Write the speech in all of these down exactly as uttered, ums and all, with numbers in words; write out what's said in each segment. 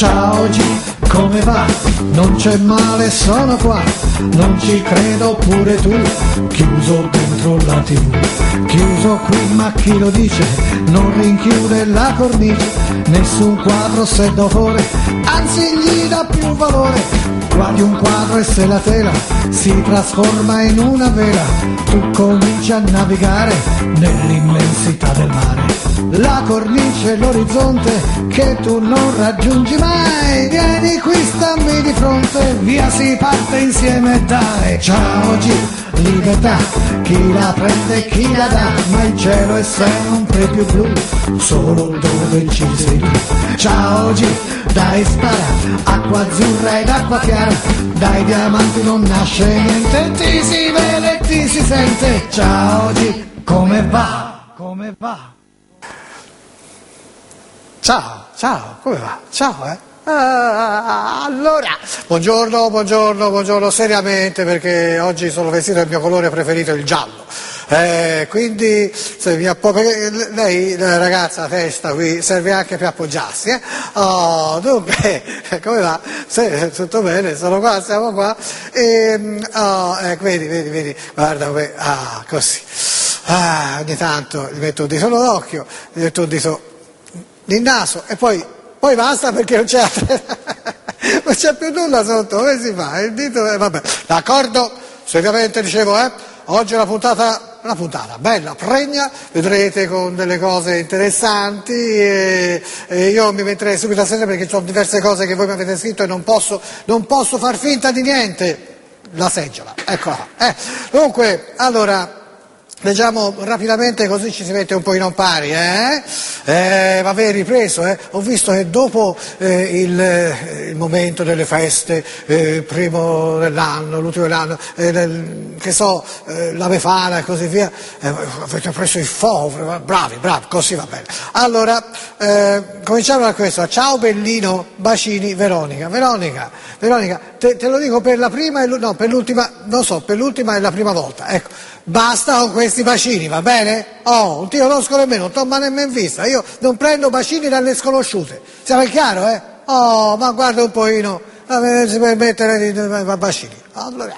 Ciao G, come va? Non c'è male, sono qua. Non ci credo pure tu, chiuso dentro la tivù. Chiuso qui, ma chi lo dice? Non rinchiude la cornice, nessun quadro se d'autore, anzi gli dà più valore. Guardi un quadro e se la tela si trasforma in una vela, tu cominci a navigare nell'immensità del mare. La cornice, l'orizzonte che tu non raggiungi mai, vieni qui, stammi di fronte, via si parte insieme, dai. Ciao G, libertà, chi la prende e chi la dà, ma il cielo è sempre più blu, solo dove ci sei tu. Ciao G, dai spara, acqua azzurra ed acqua chiara, dai diamanti non nasce niente, ti si vede e ti si sente. Ciao G, come va? Come va? Ciao, ciao, come va? Ciao, eh? Ah, allora, buongiorno, buongiorno, buongiorno, seriamente, perché oggi sono vestito del mio colore preferito, il giallo. Eh, quindi se mi appo- perché lei, la ragazza, la testa qui, serve anche per appoggiarsi, eh? Oh, dunque, come va? Se, tutto bene, sono qua, siamo qua. E, oh, eh, vedi, vedi, vedi, guarda come, ah, così. Ah, ogni tanto gli metto un dito nell'occhio, gli metto un dito nel naso e poi, poi basta, perché non c'è altre, non c'è più nulla sotto. Come si fa? Il dito, eh, vabbè, d'accordo? Seriamente dicevo, eh? Oggi è una puntata, una puntata bella, pregna, vedrete, con delle cose interessanti, e, e io mi metterei subito a sedere perché ho diverse cose che voi mi avete scritto e non posso, non posso far finta di niente. La seggiola, eccola. Eh. Dunque, allora, leggiamo rapidamente così ci si mette un po' in pari, eh? Eh, vabbè, ripreso, eh? Ho visto che dopo eh, il, eh, il momento delle feste, eh, primo dell'anno, l'ultimo dell'anno, eh, del, che so, eh, la Befana e così via, eh, avete preso il fuoco, bravi, bravi, così va bene. Allora, eh, cominciamo da questo. Ciao bellino, bacini, Veronica. Veronica, Veronica, te, te lo dico per la prima e l'ultima, no, per l'ultima, non so, per l'ultima e la prima volta, ecco. Basta con questi bacini, va bene? Oh, non ti conosco nemmeno, non ti ho mai nemmeno vista. Io non prendo bacini dalle sconosciute. Siamo chiaro, eh? Oh, ma guarda un pochino, si permettere di bacini. Allora.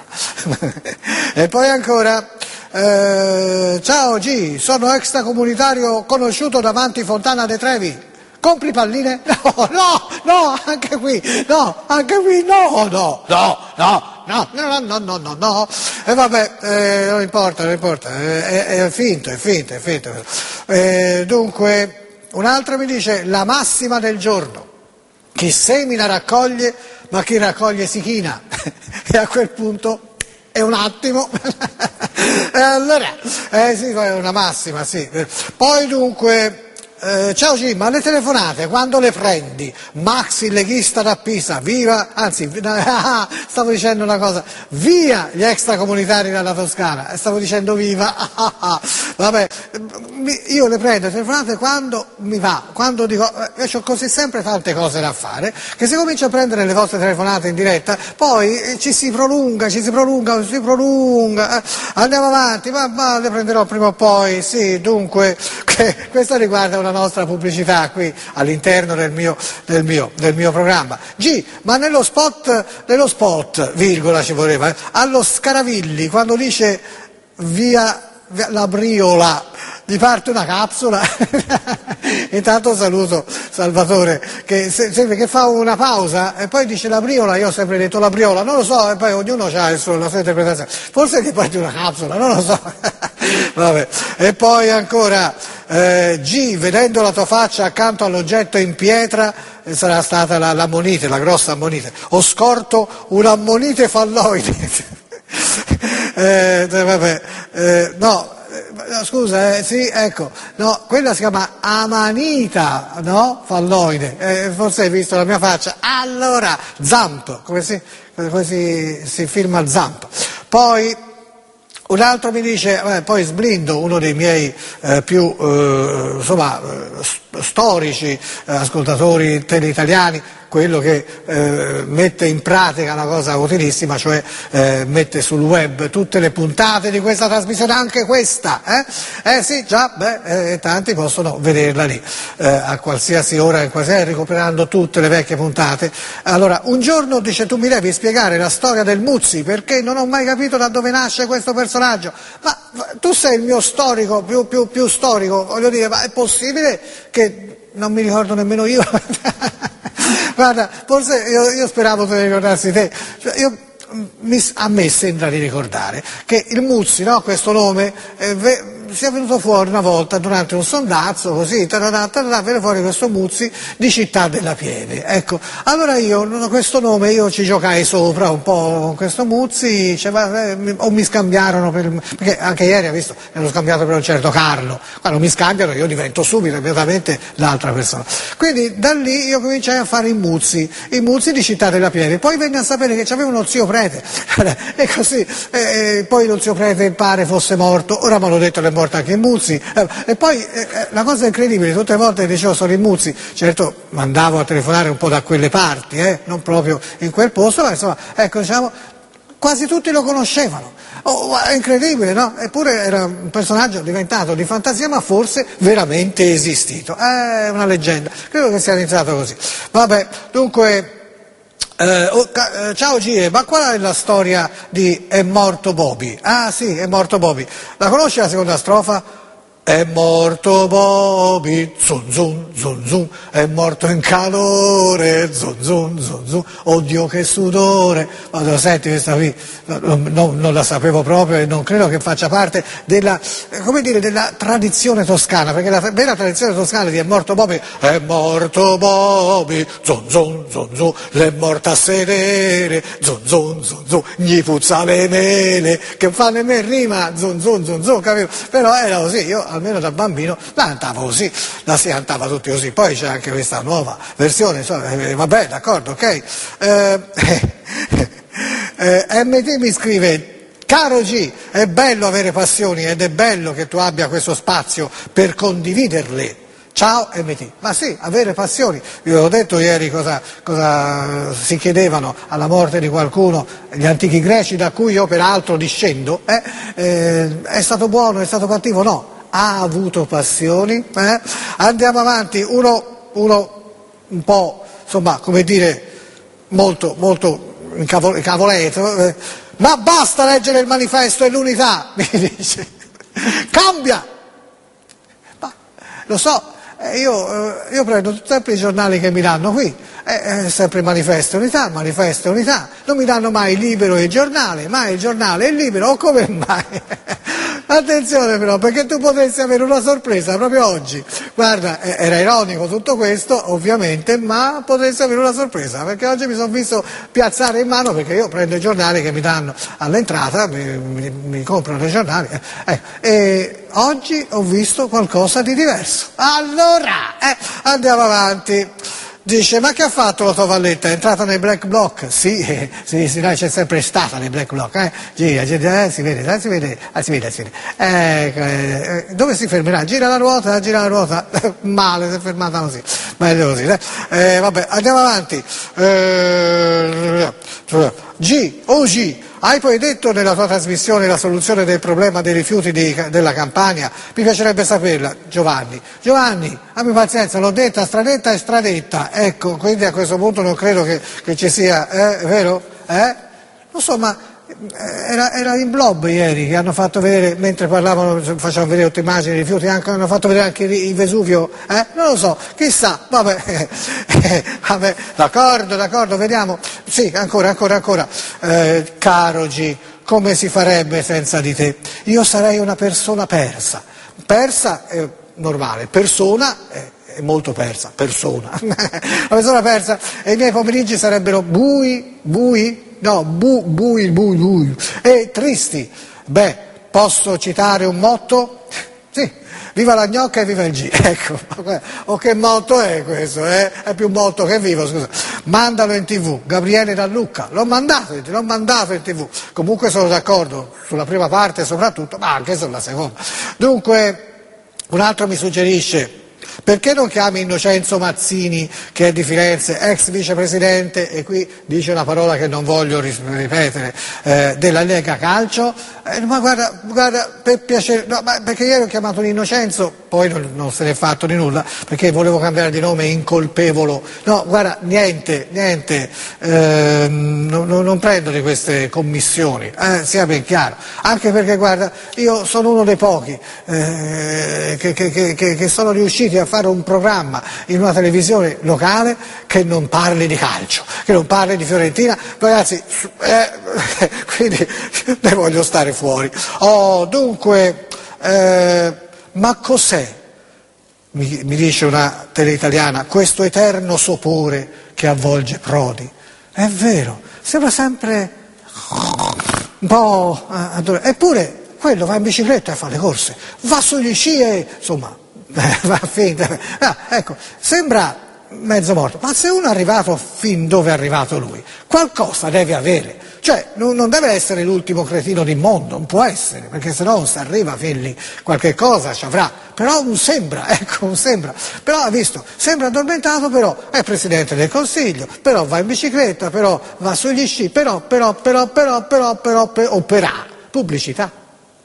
E poi ancora, eh, ciao G, sono extracomunitario conosciuto davanti Fontana de Trevi. Compri palline? No, no, no, anche qui, no, anche qui, no, no, no, no. No, no, no, no, no, no, e eh, vabbè, eh, non importa, non importa, eh, è, è finto, è finto, è finto. Eh, dunque, un altro mi dice, la massima del giorno, chi semina raccoglie, ma chi raccoglie si china, e a quel punto è un attimo, e allora, eh sì, è una massima, sì. Poi dunque... Eh, ciao G, ma le telefonate quando le prendi? Max il leghista da Pisa, viva, anzi stavo dicendo una cosa, via gli extracomunitari dalla Toscana, stavo dicendo viva, vabbè, io le prendo le telefonate quando mi va, quando dico, io ho così sempre tante cose da fare, che se comincio a prendere le vostre telefonate in diretta, poi ci si prolunga, ci si prolunga, si prolunga, andiamo avanti, ma, ma le prenderò prima o poi, sì, dunque, che, questo riguarda una nostra pubblicità qui all'interno del mio, del mio, del mio programma. G, ma nello spot, nello spot, virgola ci voleva, eh, allo Scaravilli, quando dice via, via la Briola, gli parte una capsula. Intanto saluto Salvatore che sempre che fa una pausa e poi dice la Briola, io ho sempre detto la Briola, non lo so, e poi ognuno ha la sua interpretazione, forse gli parte una capsula, non lo so. Vabbè. E poi ancora eh, G, vedendo la tua faccia accanto all'oggetto in pietra, eh, sarà stata la, l'ammonite, la grossa ammonite, ho scorto un'ammonite falloide. eh, vabbè, eh, no, scusa, eh, sì, ecco, no, quella si chiama amanita, no? Falloide, eh, forse hai visto la mia faccia. Allora, Zamp, come si, come si, si filma Zamp. Poi un altro mi dice, eh, poi Sblindo, uno dei miei eh, più eh, insomma, eh, storici eh, ascoltatori teleitaliani, quello che eh, mette in pratica una cosa utilissima, cioè eh, mette sul web tutte le puntate di questa trasmissione, anche questa, eh, eh sì, già, beh, eh, tanti possono vederla lì, eh, a qualsiasi ora, in qualsiasi, recuperando tutte le vecchie puntate. Allora, un giorno dice: tu mi devi spiegare la storia del Muzzi, perché non ho mai capito da dove nasce questo personaggio. Ma tu sei il mio storico, più, più, più storico, voglio dire, ma è possibile che non mi ricordo nemmeno io? Guarda, forse io, io speravo che ricordassi te. Cioè, io, mi, a me sembra di ricordare che il Muzzi, no, questo nome, eh, ve, sia venuto fuori una volta durante un sondazzo, così, tararà, tararà, viene fuori questo Muzzi di Città della Pieve. Ecco, allora io, questo nome, io ci giocai sopra un po' con questo Muzzi, cioè, eh, o mi scambiarono, per, perché anche ieri, ha visto, mi hanno scambiato per un certo Carlo. Quando mi scambiano io divento subito, immediatamente, l'altra persona. Quindi da lì io cominciai a fare i Muzzi, i Muzzi di Città della Pieve. Poi venne a sapere che c'aveva uno zio prete, e così, e poi lo zio prete pare fosse morto, ora mi hanno detto che è morto anche il Muzzi, e poi eh, la cosa incredibile, tutte le volte che dicevo sono il Muzzi, certo mandavo a telefonare un po' da quelle parti, eh, non proprio in quel posto, ma insomma, ecco, diciamo, quasi tutti lo conoscevano. Oh, è incredibile, no? Eppure era un personaggio diventato di fantasia, ma forse veramente esistito. È una leggenda, credo che sia iniziato così. Vabbè, dunque... Eh, oh, ca- eh, ciao Gie, ma qual è la storia di È morto Bobby? Ah sì, È morto Bobby. La conosci la seconda strofa? È morto Bobby, zun zun zun zun, è morto in calore, zun zun zun zun, oddio che sudore. Quando lo senti questa qui, non, non, non la sapevo proprio e non credo che faccia parte della, come dire, della tradizione toscana, perché la vera tradizione toscana di È morto Bobby, è morto Bobby, zun zun zun zun, l'è morta a sedere, zun zun zun zun, gli puzza le mele, che fa nemmeno rima, zun zun zun zun, capito? Però era così, io almeno da bambino la cantavo così, la si cantava tutti così. Poi c'è anche questa nuova versione, insomma, eh, vabbè, d'accordo, ok. Eh, eh, M T mi scrive: caro G, è bello avere passioni ed è bello che tu abbia questo spazio per condividerle. Ciao M T. Ma sì, avere passioni. Vi avevo detto ieri cosa, cosa si chiedevano alla morte di qualcuno, gli antichi greci, da cui io peraltro discendo. Eh, eh, è stato buono, è stato cattivo? No. Ha avuto passioni? Eh? Andiamo avanti, uno, uno un po', insomma, come dire, molto, molto incavoleto, eh. Ma basta leggere il manifesto e l'unità, mi dice, cambia! Ma lo so, io, io prendo sempre i giornali che mi danno qui, è sempre manifesto unità, manifesto unità, non mi danno mai Libero e il giornale, mai il giornale e il Libero, o come mai? Attenzione però, perché tu potresti avere una sorpresa proprio oggi. Guarda, era ironico tutto questo, ovviamente, ma potresti avere una sorpresa, perché oggi mi sono visto piazzare in mano, perché io prendo i giornali che mi danno all'entrata, mi, mi, mi comprano i giornali, eh, e oggi ho visto qualcosa di diverso. Allora, eh, andiamo avanti. Dice: ma che ha fatto la tua Valletta? È entrata nei black bloc? Sì, eh, sì, sì, lei c'è sempre stata nei black bloc, eh? Gira, gira, eh, si vede, eh, si vede, eh, si vede, si vede. Ecco, eh, dove si fermerà? Gira la ruota, gira la ruota. Male, si è fermata così. Meglio così, eh? Eh, vabbè, andiamo avanti. Eh, G, oh G, hai poi detto nella tua trasmissione la soluzione del problema dei rifiuti di, della Campania? Mi piacerebbe saperla, Giovanni. Giovanni, abbi pazienza, l'ho detta, stradetta e stradetta. Ecco, quindi a questo punto non credo che, che ci sia, eh, è vero? Eh? Non so, ma era, era in Blob ieri che hanno fatto vedere, mentre parlavano, facevano vedere tutte immagini di rifiuti, anche, hanno fatto vedere anche il Vesuvio, eh? Non lo so, chissà, vabbè, vabbè, d'accordo, d'accordo, vediamo. Sì, ancora, ancora, ancora. Eh, caro G, come si farebbe senza di te? Io sarei una persona persa. Persa è normale, persona è è molto persa, persona, una persona persa, e i miei pomeriggi sarebbero bui, bui, no, bu, bui, bui, bui, e tristi. Beh, posso citare un motto? Sì, viva la gnocca e viva il G, ecco, o che motto è questo, eh? È più motto che vivo, scusa. Mandalo in tv, Gabriele da Lucca, l'ho mandato, l'ho mandato in tv, comunque sono d'accordo, sulla prima parte soprattutto, ma anche sulla seconda. Dunque, un altro mi suggerisce, Perché non chiami Innocenzo Mazzini, che è di Firenze, ex vicepresidente, e qui dice una parola che non voglio ripetere, eh, della Lega Calcio? Eh, ma guarda, guarda, per piacere, no, ma perché ieri ho chiamato un Innocenzo, poi non, non se ne è fatto di nulla, perché volevo cambiare di nome, incolpevolo. No, guarda, niente, niente, eh, no, no, non prendo di queste commissioni, eh, sia ben chiaro. Anche perché, guarda, io sono uno dei pochi eh, che, che, che, che sono riusciti a fare un programma in una televisione locale che non parli di calcio, che non parli di Fiorentina, ragazzi, eh, quindi ne voglio stare fuori. Oh, dunque, eh, ma cos'è, mi, mi dice una tele italiana, questo eterno sopore che avvolge Prodi? È vero, sembra sempre un po'... Eh, eppure quello va in bicicletta e fa le corse, va sugli sci e insomma... va finta. Ah, ecco, sembra mezzo morto, ma se uno è arrivato fin dove è arrivato lui, qualcosa deve avere, cioè non, non deve essere l'ultimo cretino del mondo, non può essere, perché se no se arriva fin lì qualche cosa ci avrà, però un sembra, ecco, un sembra, però ha visto, sembra addormentato, però è Presidente del Consiglio, però va in bicicletta, però va sugli sci, però, però, però, però, però, però, però opera, pubblicità.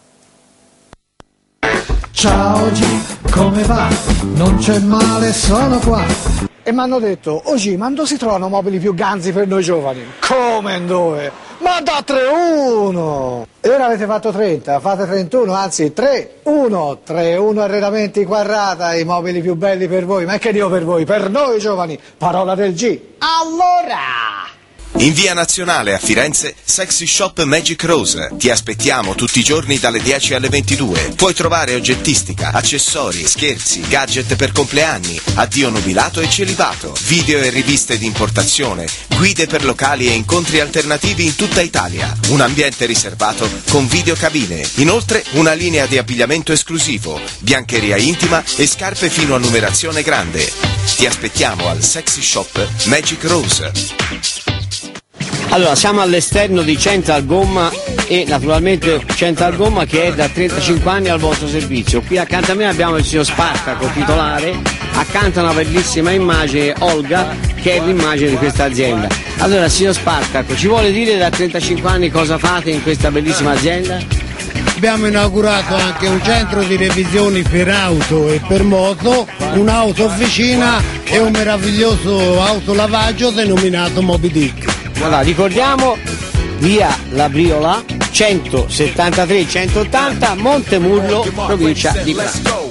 Ciao G, come va? Non c'è male, sono qua. E mi hanno detto, oh G, ma dove si trovano mobili più ganzi per noi giovani? Come dove? Ma da tre uno! E ora avete fatto trenta, fate trentuno, anzi tre uno, tre uno Arredamenti Quarrata, i mobili più belli per voi, ma che Dio per voi, per noi giovani, parola del G. Allora! In via Nazionale a Firenze, Sexy Shop Magic Rose. Ti aspettiamo tutti i giorni dalle dieci alle ventidue. Puoi trovare oggettistica, accessori, scherzi, gadget per compleanni, addio nubilato e celibato, video e riviste di importazione, guide per locali e incontri alternativi in tutta Italia. Un ambiente riservato con videocabine. Inoltre una linea di abbigliamento esclusivo, biancheria intima e scarpe fino a numerazione grande. Ti aspettiamo al Sexy Shop Magic Rose. Allora, siamo all'esterno di Central Gomma e naturalmente Central Gomma che è da trentacinque anni al vostro servizio. Qui accanto a me abbiamo il signor Spartaco, titolare, accanto a una bellissima immagine, Olga, che è l'immagine di questa azienda. Allora, signor Spartaco, ci vuole dire da trentacinque anni cosa fate in questa bellissima azienda? Abbiamo inaugurato anche un centro di revisioni per auto e per moto, un'auto officina e un meraviglioso autolavaggio denominato Moby Dick. Allora, ricordiamo via La Briola centosettantatré centottanta Montemurlo, provincia di Prato.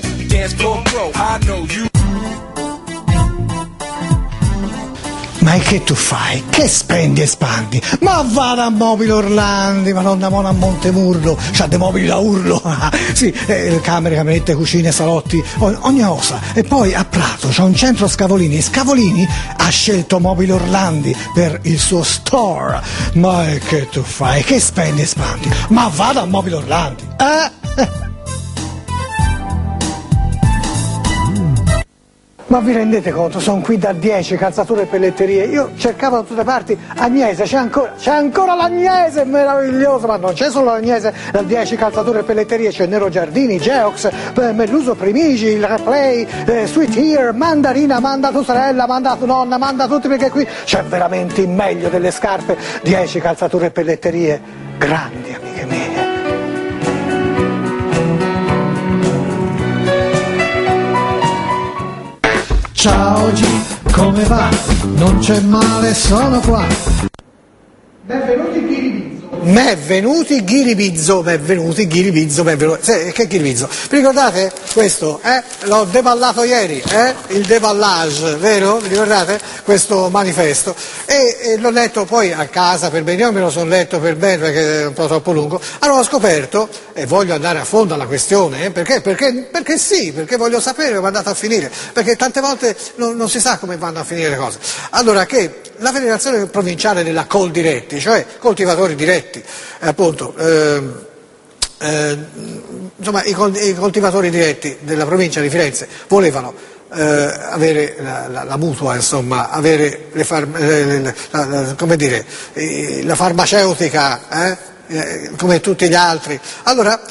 Ma che tu fai? Che spendi e spandi? Ma vada a Mobili Orlandi, ma non da Mona a Montemurlo, c'ha dei mobili da urlo, sì, eh, camere, camerette, cucine, salotti, ogni cosa. E poi a Prato c'è un centro Scavolini, Scavolini ha scelto Mobili Orlandi per il suo store. Ma che tu fai? Che spendi e spandi? Ma vada a Mobili Orlandi, eh? Ma vi rendete conto? Sono qui da dieci, calzature e pelletterie. Io cercavo da tutte le parti Agnese, c'è ancora, c'è ancora l'Agnese, meraviglioso, ma non c'è solo l'Agnese, da dieci calzature e pelletterie, c'è Nero Giardini, Geox, eh, Melluso Primigi, il Replay, eh, Sweet Ear, Mandarina, manda tua sorella, manda tua nonna, manda tutti, perché qui c'è veramente il meglio delle scarpe, dieci calzature e pelletterie, grandi amiche mie. Ciao G, come va? Non c'è male, sono qua. Benvenuti Ghiribizzo. Benvenuti Ghiribizzo, benvenuti Ghiribizzo, benvenuti. Sì, che Ghiribizzo? Vi ricordate questo? Eh? L'ho deballato ieri, eh? Il deballage, vero? Vi ricordate? Questo manifesto. E, e l'ho letto poi a casa per bene, io me lo sono letto per bene perché è un po' troppo lungo. Allora ho scoperto, e voglio andare a fondo alla questione, eh? perché? Perché? Perché sì, perché voglio sapere come è andato a finire, perché tante volte non, non si sa come vanno a finire le cose. Allora che la Federazione Provinciale della Coldiretti, cioè coltivatori diretti, eh, appunto, eh, eh, insomma i, i coltivatori diretti della provincia di Firenze volevano eh, avere la, la, la mutua, insomma, avere le far, eh, la, la, come dire, eh, la farmaceutica, eh, eh, come tutti gli altri. Allora,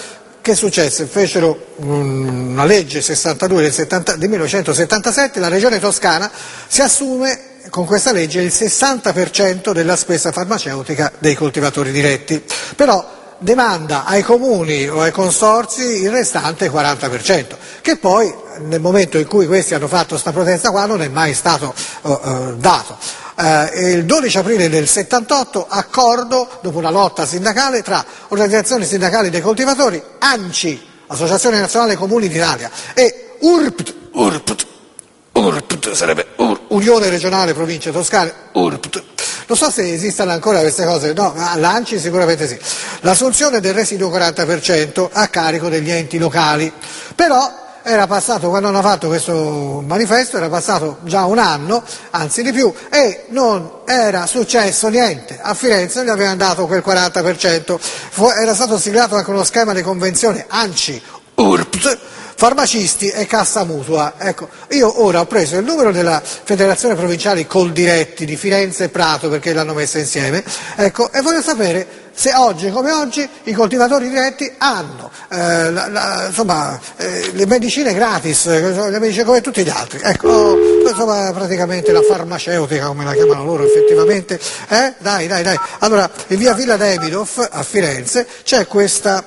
che successe? Fecero una legge sessantadue del, settanta, del millenovecentosettantasette, la regione toscana si assume con questa legge il sessanta per cento della spesa farmaceutica dei coltivatori diretti, però demanda ai comuni o ai consorzi il restante quaranta per cento, che poi nel momento in cui questi hanno fatto questa protesta qua non è mai stato uh, uh, dato. Uh, il dodici aprile del settantotto, accordo dopo una lotta sindacale tra organizzazioni sindacali dei coltivatori, ANCI, Associazione Nazionale Comuni d'Italia, e U R P T, U R P T, U R P T sarebbe U- Unione Regionale Province Toscane, U R P T. Non so se esistano ancora queste cose, no, l'ANCI sicuramente sì. L'assunzione del residuo quaranta per cento a carico degli enti locali, però era passato, quando hanno fatto questo manifesto, era passato già un anno, anzi di più, e non era successo niente. A Firenze gli avevano dato quel quaranta per cento, Fu- era stato siglato anche uno schema di convenzione ANCI, U R P T, farmacisti e cassa mutua. Ecco, io ora ho preso il numero della Federazione Provinciale Coldiretti di Firenze e Prato, perché l'hanno messa insieme, ecco, e voglio sapere se oggi come oggi i coltivatori diretti hanno eh, la, la, insomma, eh, le medicine gratis, le medicine come tutti gli altri, ecco, insomma, praticamente la farmaceutica come la chiamano loro effettivamente, eh? Dai, dai, dai. Allora, in via Villa Davidoff a Firenze c'è questa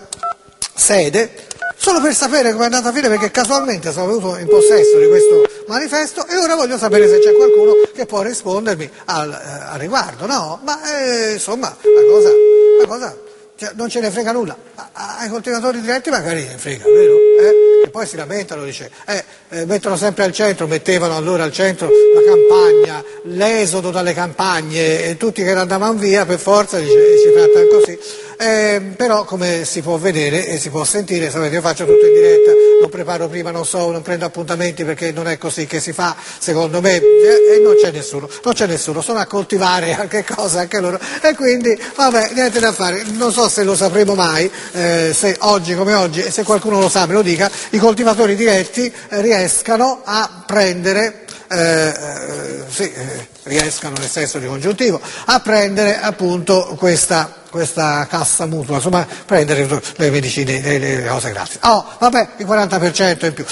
sede, solo per sapere come è andata a finire, perché casualmente sono venuto in possesso di questo manifesto e ora voglio sapere se c'è qualcuno che può rispondermi al, eh, al riguardo, no? Ma eh, insomma, la cosa, la cosa cioè, non ce ne frega nulla, ai coltivatori diretti magari ne frega, vero? Eh? E poi si lamentano, dice, eh, eh, mettono sempre al centro, mettevano allora al centro la campagna, l'esodo dalle campagne, e tutti che andavano via per forza, dice, si tratta così. Eh, però come si può vedere e si può sentire, sapete, io faccio tutto in diretta, non preparo prima, non so, non prendo appuntamenti, perché non è così che si fa, secondo me, e non c'è nessuno, non c'è nessuno, sono a coltivare anche cosa, anche loro, e quindi, vabbè, niente da fare, non so se lo sapremo mai, eh, se oggi come oggi, e se qualcuno lo sa me lo dica, i coltivatori diretti eh, riescano a prendere, eh, eh, sì, eh, riescano nel senso di congiuntivo, a prendere appunto questa questa cassa mutua, insomma, prendere le medicine, le, le cose gratis. Oh, vabbè, il quaranta per cento in più.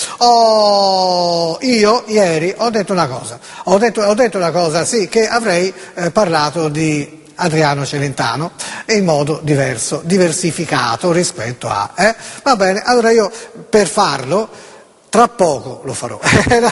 Oh, io ieri ho detto una cosa, ho detto, ho detto una cosa, sì, che avrei eh, parlato di Adriano Celentano in modo diverso, diversificato rispetto a... Eh? Va bene, allora io per farlo... Tra poco lo farò,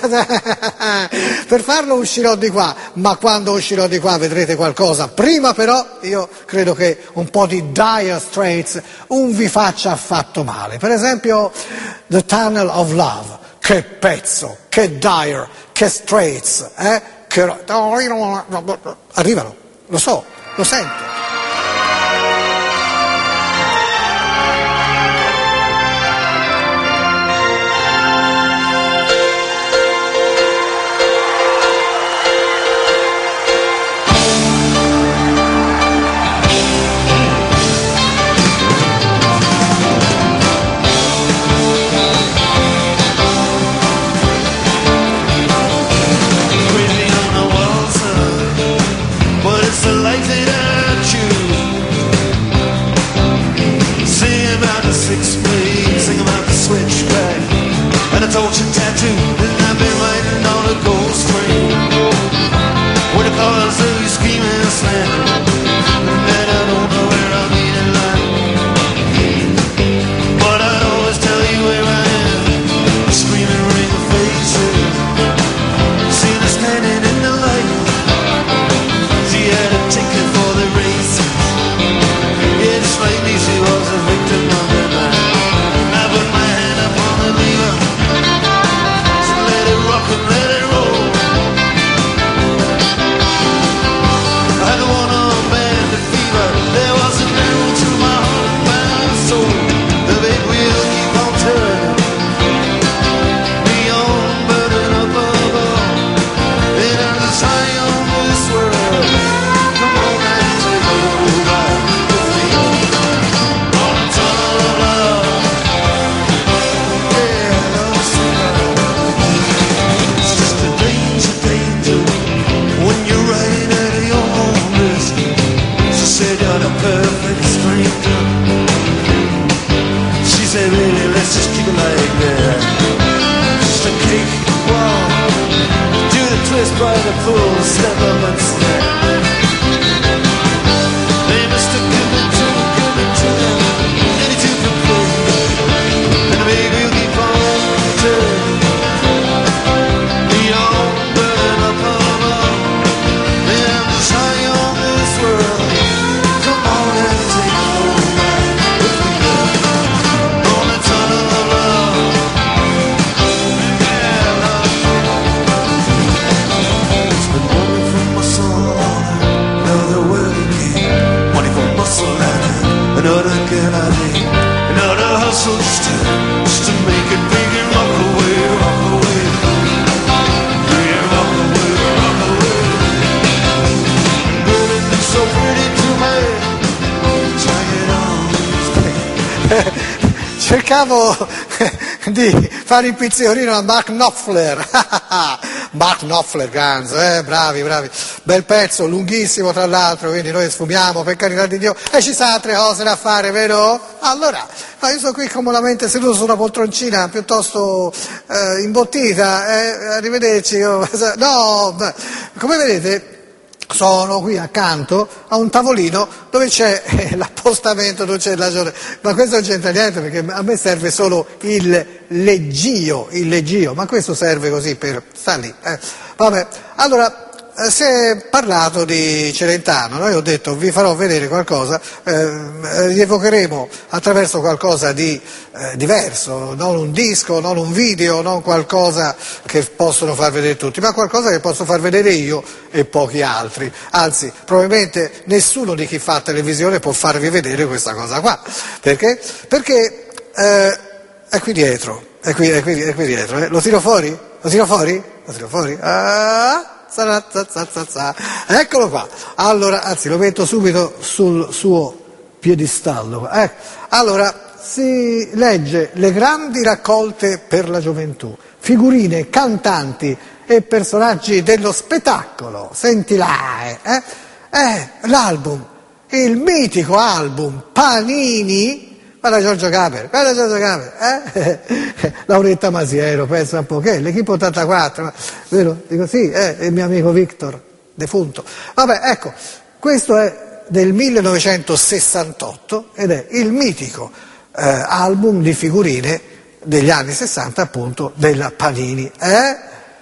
per farlo uscirò di qua, ma quando uscirò di qua vedrete qualcosa. Prima però io credo che un po' di Dire Straits non vi faccia affatto male. Per esempio The Tunnel of Love, che pezzo, che Dire, che Straits, eh? Che... arrivano, lo so, lo sento. Torture tattoo, and I've been writing on a gold string. What the colors of you screaming and slamming, and I don't know where I'll be in line. But I'd always tell you where I am, screaming ring of faces. Seen her standing in the light, she had a ticket for the races. Yeah, just like me, she was a victim of the night. I put my hand up on the lever, and let it roll. I don't wanna by the pool, step up and stand. Hey, mister, give it to me, give it to me, ready to complain. And maybe we'll keep on turning, lean on, burn up, come on. And I'm just high on this world. Come on and take a whole ride with me, girl, on the tunnel of love. Yeah, love. It's been money for muscle and another world game. Money for muscle and another girl I need. Another hustle just to, just to make it big and rock away, rock away. Yeah, rock away, rock away. Girl, it looks so pretty to me. Try it on. Cercavo di fare il pizzicorino a Mark Knopfler. Mark Knopfler, Guns, eh, bravi, bravi. Bel pezzo, lunghissimo tra l'altro, quindi noi sfumiamo, per carità di Dio, e ci sono altre cose da fare, vero? Allora, ma io sono qui comodamente seduto su una poltroncina piuttosto eh, imbottita, eh, arrivederci. Io, no, beh, come vedete, sono qui accanto a un tavolino dove c'è eh, l'appostamento, non c'è la giornata, ma questo non c'entra niente perché a me serve solo il leggio, il leggio, ma questo serve così per sta lì. Eh. Vabbè, allora eh, si è parlato di Celentano, no? Io ho detto vi farò vedere qualcosa, eh, rievocheremo attraverso qualcosa di eh, diverso, non un disco, non un video, non qualcosa che possono far vedere tutti, ma qualcosa che posso far vedere io e pochi altri, anzi probabilmente nessuno di chi fa televisione può farvi vedere questa cosa qua, perché? Perché eh, è qui dietro, è qui, è qui, è qui dietro, eh? Lo tiro fuori? Lo tiro fuori? Lo tiro fuori? Ah! Eccolo qua, allora, anzi lo metto subito sul suo piedistallo. Eh. Allora, si legge le grandi raccolte per la gioventù, figurine, cantanti e personaggi dello spettacolo. Senti là, eh, eh, l'album, il mitico album Panini. Guarda Giorgio Gaber, guarda Giorgio Gaber, eh? Lauretta Masiero, pensa un po', che è l'Equipe ottantaquattro, ma, vero? Dico sì, eh, è il mio amico Victor, defunto. Vabbè, ecco, questo è del millenovecentosessantotto ed è il mitico eh, album di figurine degli anni sessanta, appunto, della Panini. Eh?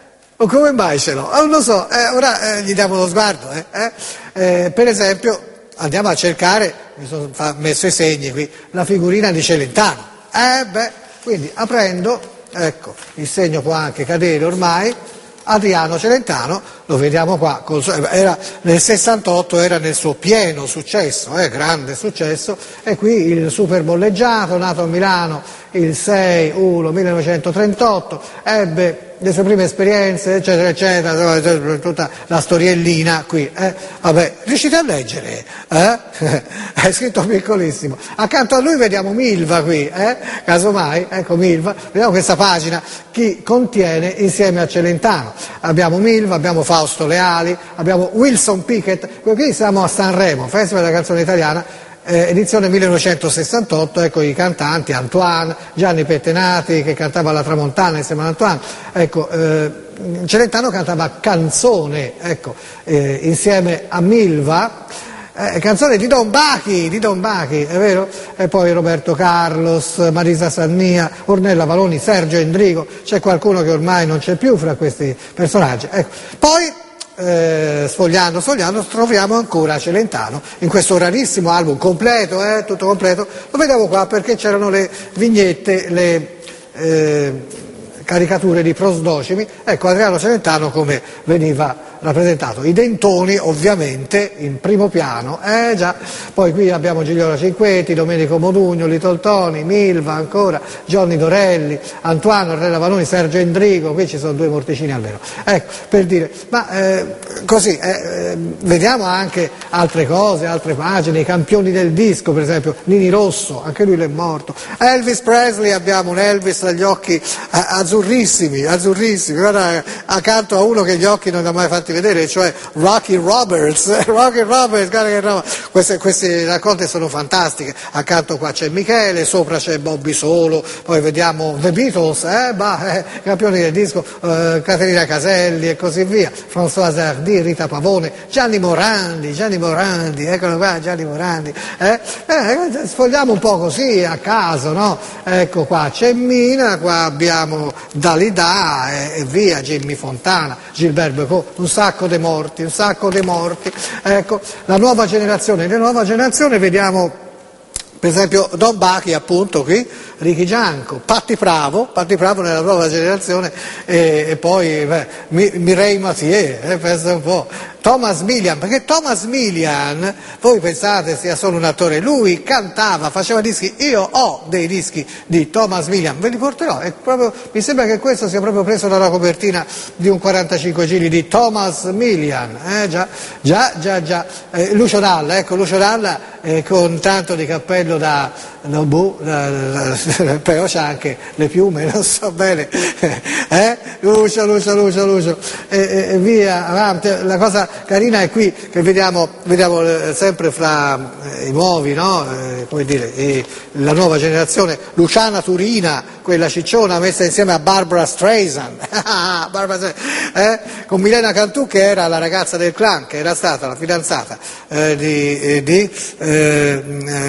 O come mai ce l'ho? Non lo so, eh, ora eh, gli diamo lo sguardo, eh? Eh? Eh, per esempio... Andiamo a cercare, mi sono messo i segni qui, la figurina di Celentano. Eh beh, quindi aprendo, ecco, il segno può anche cadere ormai, Adriano Celentano, lo vediamo qua, col suo, era, nel sessantotto era nel suo pieno successo, eh, grande successo, e qui il super bolleggiato, nato a Milano il sei uno millenovecentotrentotto, ebbe le sue prime esperienze, eccetera, eccetera, tutta la storiellina qui, eh? Vabbè, riuscite a leggere? Eh? È scritto piccolissimo. Accanto a lui vediamo Milva qui, eh? Casomai, ecco Milva, vediamo questa pagina che contiene insieme a Celentano. Abbiamo Milva, abbiamo Fausto Leali, abbiamo Wilson Pickett, qui siamo a Sanremo, Festival della canzone italiana, Eh, edizione millenovecentosessantotto, ecco i cantanti, Antoine, Gianni Pettenati che cantava La Tramontana insieme ad Antoine, ecco, eh, Celentano cantava Canzone, ecco, eh, insieme a Milva, eh, canzone di Don Bachi, di Don Bachi, è vero? E poi Roberto Carlos, Marisa Sannia, Ornella Valoni, Sergio Endrigo, c'è qualcuno che ormai non c'è più fra questi personaggi, ecco. Poi Eh, sfogliando, sfogliando, troviamo ancora Celentano in questo rarissimo album completo, eh, tutto completo, lo vediamo qua perché c'erano le vignette, le eh, caricature di prosdocimi, ecco Adriano Celentano come veniva rappresentato, i dentoni ovviamente in primo piano, eh già, poi qui abbiamo Gigliola Cinquetti, Domenico Modugno, Little Tony, Milva ancora, Johnny Dorelli, Antoine, Ornella Valoni, Sergio Endrigo, qui ci sono due morticini almeno, ecco, per dire, ma eh, così, eh, vediamo anche altre cose, altre pagine, i campioni del disco per esempio, Nini Rosso, anche lui l'è morto, Elvis Presley, abbiamo un Elvis dagli occhi eh, azzurri, azzurrissimi, azzurrissimi, guarda, accanto a uno che gli occhi non li ha mai fatti vedere, cioè Rocky Roberts, Rocky Roberts, guarda che roba. Queste, queste raccolte sono fantastiche, accanto qua c'è Michele, sopra c'è Bobby Solo, poi vediamo The Beatles, eh, bah, eh, campioni del disco, eh, Caterina Caselli e così via, Françoise Hardy, Rita Pavone, Gianni Morandi, Gianni Morandi, eccolo qua, Gianni Morandi, eh? Eh, sfogliamo un po' così a caso, no? Ecco qua c'è Mina, qua abbiamo Dalida e, e via, Jimmy Fontana, Gilbert Becot, un sacco di morti, un sacco di morti, ecco, la nuova generazione, la nuova generazione vediamo per esempio Don Bachi appunto qui, Ricky Gianco, Patti Bravo, Patti Bravo nella nuova generazione e, e poi beh, Mireille Mathieu, eh, pensa un po', Thomas Milian, perché Thomas Milian, voi pensate sia solo un attore, lui cantava, faceva dischi, io ho dei dischi di Thomas Milian, ve li porterò, è proprio, mi sembra che questo sia proprio preso dalla copertina di un quarantacinque giri di Thomas Milian, eh, già, già, già, già, eh, Lucio Dalla, ecco Lucio Dalla eh, con tanto di cappello da, da, boh, da, da però c'ha anche le piume, non so bene, eh? Lucio, Lucio, Lucio, Lucio, e, e, e via avanti. La cosa carina è qui che vediamo, vediamo eh, sempre fra eh, i nuovi, no? Eh, come dire, eh, la nuova generazione, Luciana Turina, quella cicciona messa insieme a Barbara Streisand, Barbara Streisand eh? Con Milena Cantù che era la ragazza del clan, che era stata la fidanzata eh, di, eh, di eh,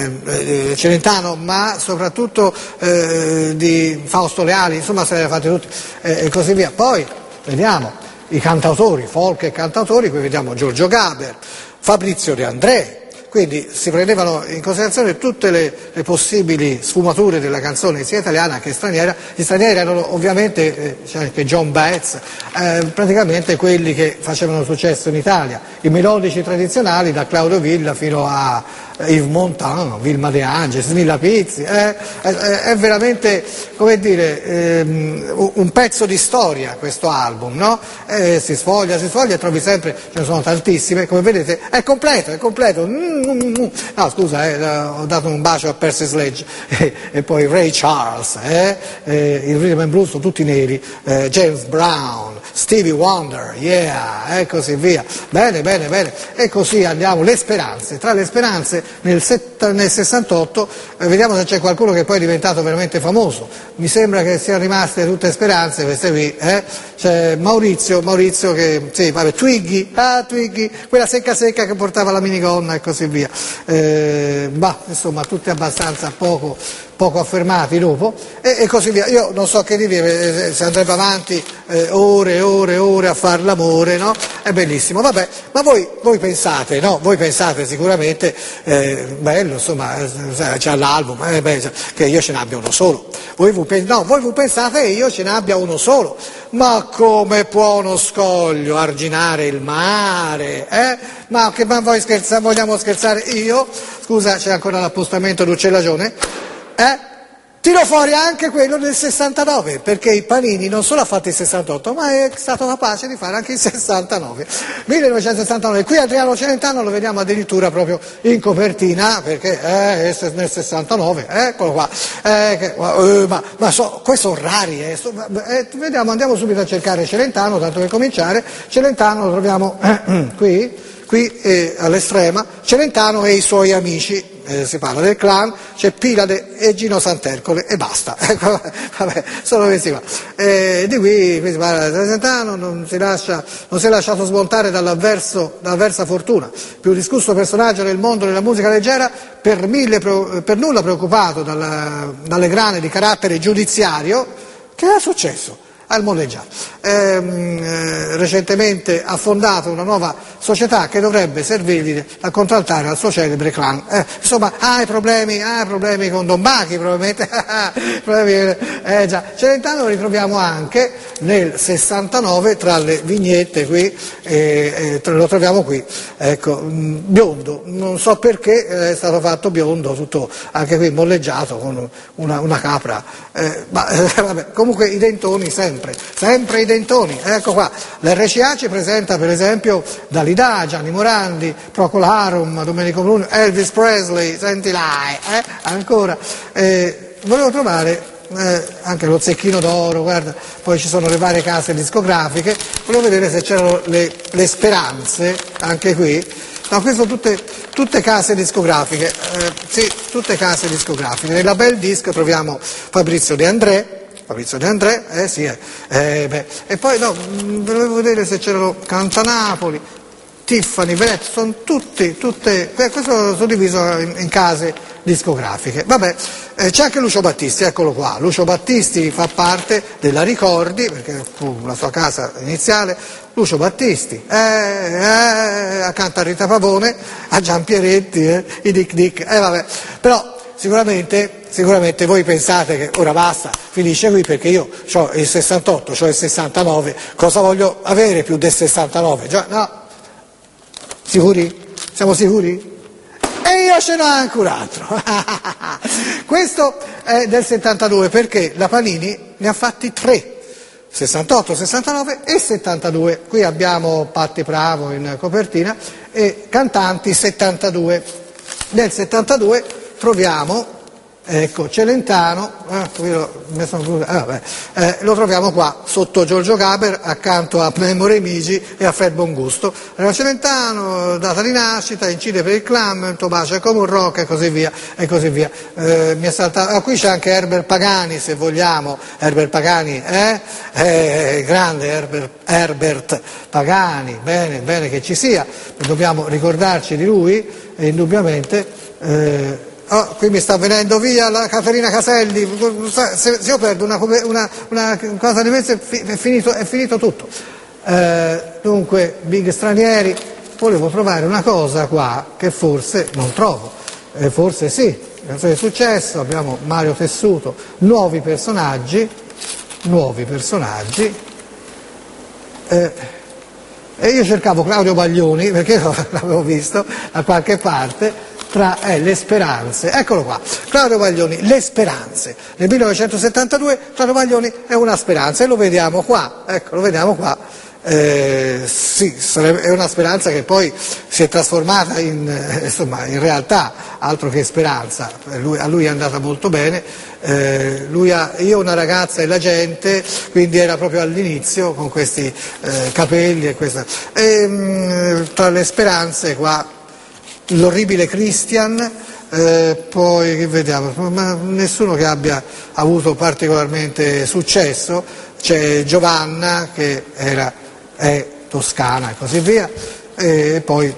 eh, Celentano, ma soprattutto eh, di Fausto Leali, insomma se le ha fatte tutte eh, e così via. Poi vediamo i cantautori, folk e cantautori, qui vediamo Giorgio Gaber, Fabrizio De André, quindi si prendevano in considerazione tutte le, le possibili sfumature della canzone sia italiana che straniera. Gli stranieri erano ovviamente, eh, c'è anche John Baez, eh, praticamente quelli che facevano successo in Italia, i melodici tradizionali da Claudio Villa fino a Yves Montand, Vilma De Angelis, Nilla Pizzi, eh, è, è veramente, come dire, ehm, un pezzo di storia questo album, no? Eh, si sfoglia, si sfoglia e trovi sempre, ce ne sono tantissime, come vedete, è completo, è completo. No, scusa, eh, ho dato un bacio a Percy Sledge e, e poi Ray Charles, eh, eh, il Rhythm and Blues sono tutti neri, eh, James Brown, Stevie Wonder, yeah, e così via. Bene, bene, bene. E così andiamo, le speranze, tra le speranze nel, set, nel sessantotto, eh, vediamo se c'è qualcuno che poi è diventato veramente famoso. Mi sembra che siano rimaste tutte speranze, queste qui, eh? C'è Maurizio, Maurizio che, sì, vabbè, Twiggy, ah, Twiggy, quella secca secca che portava la minigonna e così via. Eh, bah, insomma, tutti abbastanza poco, poco affermati dopo e, e così via. Io non so che dire, si andrebbe avanti eh, ore e ore e ore a far l'amore, no? È bellissimo, vabbè, ma voi, voi pensate, no? Voi pensate sicuramente, eh, bello, insomma, eh, c'è l'album, eh, beh, che io ce n'abbia uno solo. Voi, vi, no, voi vi pensate che io ce n'abbia uno solo, ma come può uno scoglio arginare il mare, eh? Ma che ma voi scherzate, vogliamo scherzare? Io, scusa, c'è ancora l'appostamento d'Uccellagione, eh? Tiro fuori anche quello del sessantanove, perché i Panini non solo ha fatto il sessantotto, ma è stato capace di fare anche il sessantanove. millenovecentosessantanove, qui Adriano Celentano lo vediamo addirittura proprio in copertina, perché eh, è nel sessantanove, eccolo qua. Eh, che, eh, ma ma so, questi sono rari, eh, so, eh, vediamo, andiamo subito a cercare Celentano, tanto per cominciare. Celentano lo troviamo eh, qui. Qui eh, all'estrema, Celentano e i suoi amici, eh, si parla del clan, c'è Pilade e Gino Santercole e basta, ecco, vabbè, sono questi qua. Eh, di qui, qui si parla di Celentano, non si, lascia, non si è lasciato smontare dall'avverso, dall'avversa fortuna, più discusso personaggio nel mondo della musica leggera, per, mille, per nulla preoccupato dalla, dalle grane di carattere giudiziario. Che è successo? Al molleggiato. Ehm, eh, recentemente ha fondato una nuova società che dovrebbe servirgli a contraltare al suo celebre clan. Eh, insomma, ha i problemi, ha i problemi con Don Bachi, probabilmente. problemi, eh, già. Celentano lo ritroviamo anche nel sessantanove tra le vignette qui, eh, eh, lo troviamo qui, ecco, mh, biondo, non so perché è stato fatto biondo, tutto anche qui molleggiato con una, una capra, eh, ma eh, vabbè, comunque i dentoni sempre. Sempre i dentoni, ecco qua, l'R C A ci presenta per esempio Dalida, Gianni Morandi, Procol Harum, Domenico Bruni, Elvis Presley, senti là, eh? ancora, eh, volevo trovare eh, anche lo Zecchino d'Oro, guarda, poi ci sono le varie case discografiche. Volevo vedere se c'erano le, le Speranze, anche qui. No, queste sono tutte, tutte case discografiche, eh, sì, tutte case discografiche. Nella Belle Disc troviamo Fabrizio De André, Fabrizio De André, eh sì, eh, eh, beh. E poi no, volevo vedere se c'erano Cantanapoli, Tiffany, Veneto, sono tutti, tutte, questo sono diviso in, in case discografiche. Vabbè, eh, c'è anche Lucio Battisti, eccolo qua. Lucio Battisti fa parte della Ricordi, perché fu la sua casa iniziale. Lucio Battisti, eh, eh, accanto a Rita Pavone, a Gian Pieretti, eh, i Dick Dick, eh vabbè, però sicuramente, sicuramente voi pensate che ora basta, finisce qui perché io ho il sessantotto, ho il sessantanove, cosa voglio avere più del sessantanove? Già, no, sicuri? Siamo sicuri? E io ce n'ho anche un altro. Questo è del settantadue perché la Panini ne ha fatti tre. sessantotto, sessantanove e settantadue. Qui abbiamo Patti Bravo in copertina e Cantanti settantadue. Nel settantadue troviamo, ecco, Celentano, eh, lo, sono, eh, vabbè, eh, lo troviamo qua sotto Giorgio Gaber accanto a Memore Migi e a Fred Bongusto. Allora, Celentano, data di nascita, incide per il clam, un tuo bacio è come un rock e così via, e così via. Eh, mi è saltato, ah, qui c'è anche Herbert Pagani, se vogliamo, Herbert Pagani, eh? Eh, grande Herbert, Herbert Pagani, bene, bene che ci sia, dobbiamo ricordarci di lui e indubbiamente... Eh, Oh, qui mi sta venendo via la Caterina Caselli, se, se io perdo una, una, una cosa di mezzo è, fi, è, finito, è finito tutto. Eh, dunque, big stranieri, volevo trovare una cosa qua che forse non trovo, eh, forse sì, canzone di successo, abbiamo Mario Tessuto, nuovi personaggi, nuovi personaggi, eh, e io cercavo Claudio Baglioni, perché l'avevo visto da qualche parte, tra eh, Le Speranze, eccolo qua, Claudio Baglioni, Le Speranze, nel millenovecentosettantadue Claudio Baglioni è una speranza e lo vediamo qua, ecco, lo vediamo qua, eh, sì, è una speranza che poi si è trasformata in, eh, insomma, in realtà, altro che speranza, lui, a lui è andata molto bene, eh, lui ha, io una ragazza e la gente, quindi era proprio all'inizio con questi eh, capelli e questa, e, mh, tra le speranze qua, l'orribile Christian, eh, poi che vediamo, ma nessuno che abbia avuto particolarmente successo, c'è Giovanna che era, è toscana e così via, e poi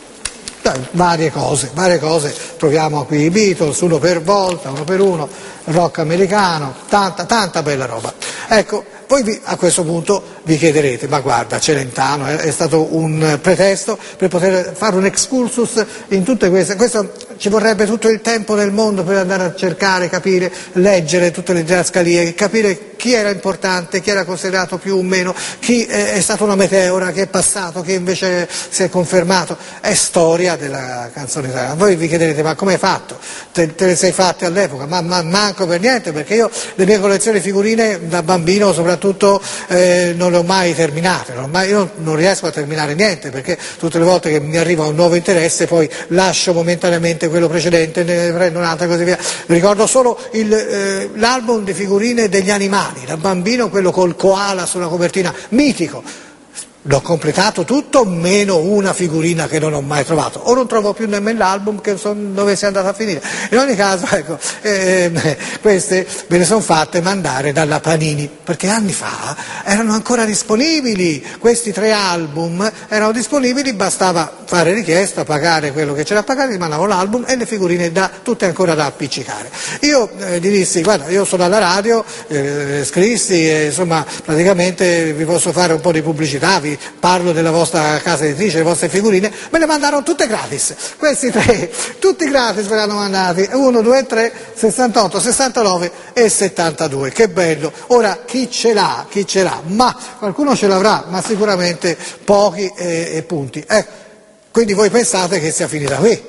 dai, varie cose, varie cose, troviamo qui i Beatles, uno per volta, uno per uno, rock americano, tanta, tanta bella roba. Ecco, poi vi, a questo punto vi chiederete, ma guarda, Celentano è, è stato un pretesto per poter fare un excursus in tutte queste, questo ci vorrebbe tutto il tempo del mondo per andare a cercare, capire, leggere tutte le didascalie, capire chi era importante, chi era considerato più o meno, chi è, è stato una meteora, chi è passato, chi invece si è confermato, è storia della canzone italiana. Voi vi chiederete, ma come hai fatto? Te, te le sei fatte all'epoca? Ma, ma manco per niente, perché io le mie collezioni di figurine da bambino soprattutto eh, non le ho mai terminate, non ho mai, io non riesco a terminare niente, perché tutte le volte che mi arriva un nuovo interesse poi lascio momentaneamente quello precedente, ne prendo un'altra e così via. Mi ricordo solo il, eh, l'album di figurine degli animali, da bambino quello col koala sulla copertina, mitico. L'ho completato tutto, meno una figurina che non ho mai trovato, o non trovo più nemmeno l'album che son, dove sia andata a finire. In ogni caso, ecco, eh, queste me ne sono fatte mandare dalla Panini, perché anni fa erano ancora disponibili, questi tre album erano disponibili, bastava fare richiesta, pagare quello che c'era da pagare, mandavo l'album e le figurine da, tutte ancora da appiccicare. Io eh, gli dissi, guarda, io sono alla radio, eh, scrissi, e, insomma, praticamente vi posso fare un po' di pubblicità, vi parlo della vostra casa editrice, le vostre figurine, me le mandarono tutte gratis, questi tre, tutti gratis me le hanno mandati, uno, due, tre, sessantotto, sessantanove e settantadue, che bello. Ora chi ce l'ha, chi ce l'ha, ma qualcuno ce l'avrà, ma sicuramente pochi e, e punti. Eh, quindi voi pensate che sia finita qui?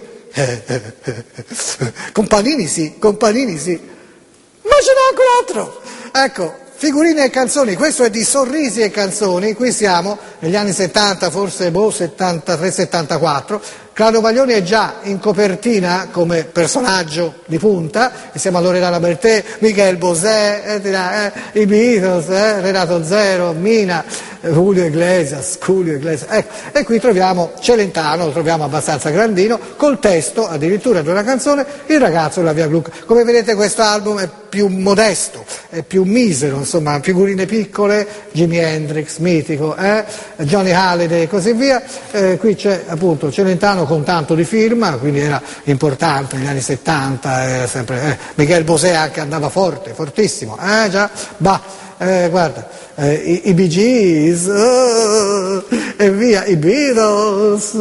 Con Panini sì, con Panini sì, ma ce n'è anche un altro, ecco. figurine e canzoni, questo è di Sorrisi e Canzoni, qui siamo negli anni settanta, forse boh, settantatré settantaquattro, Claudio Baglioni è già in copertina come personaggio di punta, insieme a Loredana Bertè, Michel Bosè, eh, eh, i Beatles, eh, Renato Zero, Mina, eh, Julio Iglesias, Julio Iglesias, ecco. E qui troviamo Celentano, lo troviamo abbastanza grandino, col testo addirittura di una canzone, Il ragazzo della via Gluck. Come vedete questo album è più modesto, è più misero, insomma, figurine piccole, Jimi Hendrix, mitico, eh? Johnny Hallyday e così via. Eh, qui c'è appunto Celentano con tanto di firma, quindi era importante negli anni settanta, era sempre, eh. Michel Bosè anche andava forte, fortissimo, eh già, bah. Eh, guarda, eh, i, i Bee Gees, oh, e via, i Beatles,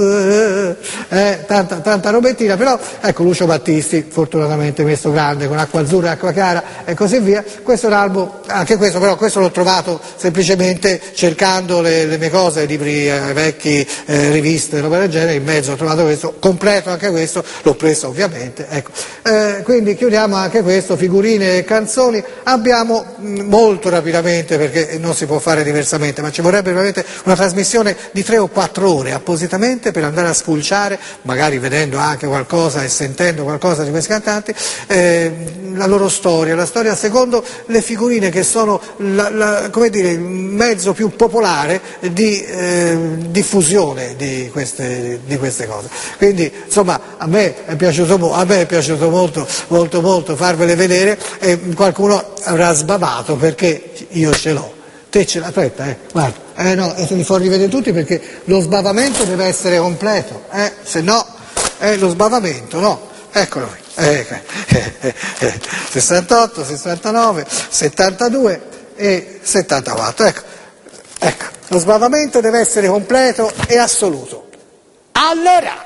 eh, tanta, tanta robettina, però ecco Lucio Battisti, fortunatamente messo grande, con Acqua Azzurra e Acqua Cara e così via. Questo è un album, anche questo, però questo l'ho trovato semplicemente cercando le, le mie cose, libri eh, vecchi, eh, riviste, roba del genere, in mezzo ho trovato questo, completo anche questo, l'ho preso ovviamente, ecco. Eh, quindi chiudiamo anche questo, figurine e canzoni, abbiamo mh, molto rapidamente, perché non si può fare diversamente, ma ci vorrebbe veramente una trasmissione di tre o quattro ore appositamente per andare a spulciare, magari vedendo anche qualcosa e sentendo qualcosa di questi cantanti, eh, la loro storia, la storia secondo le figurine che sono la, la, come dire, il mezzo più popolare di eh, diffusione di queste, di queste cose. Quindi insomma a me è piaciuto, a me è piaciuto molto, molto, molto farvele vedere, e qualcuno avrà sbavato perché io ce l'ho, te ce l'hai, aspetta, eh, guarda, eh no, e se li fuori vedere tutti perché lo sbavamento deve essere completo, eh, se no, eh, lo sbavamento, no, eccolo qui, eh, eh, eh, eh, sessantotto, sessantanove, settantadue e settantaquattro, ecco, ecco, lo sbavamento deve essere completo e assoluto. Allora,